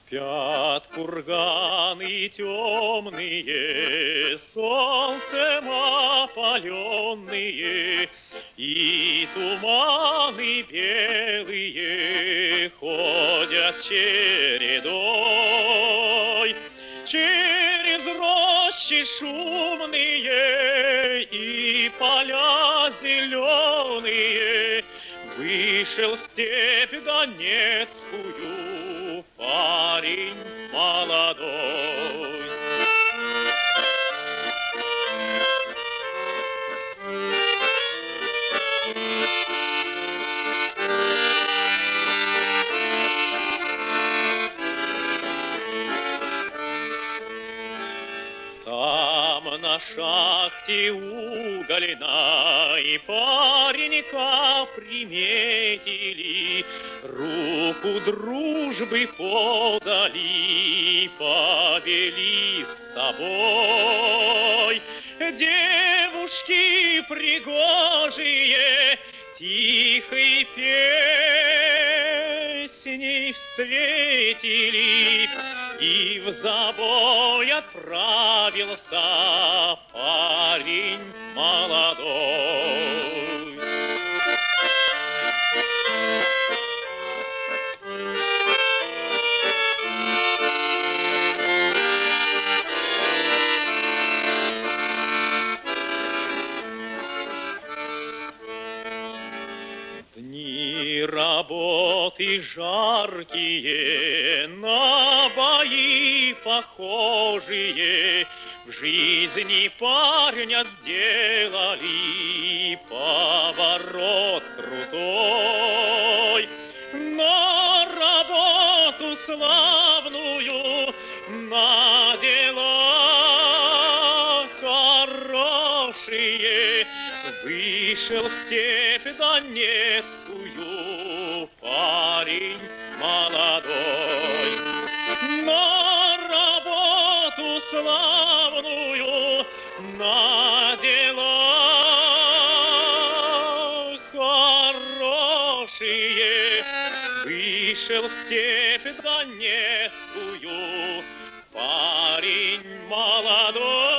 Спят курганы темные, солнцем опаленные, и туманы белые ходят чередой. Через рощи шумные и поля зеленые вышел в степь донецкую парень молодой. Там на шахте угольной паренька приметили, руку дружбы подали, повели с собой. Девушки пригожие тихой песней встретили, и в забой отправился парень молодой. Дни работы жаркие, на бои похожие, в жизни парня сделали поворот крутой. На работу славную, на дела хорошие вышел в степь донецкую парень молодой. На работу славную, на дела хорошие вышел в степь донецкую парень молодой.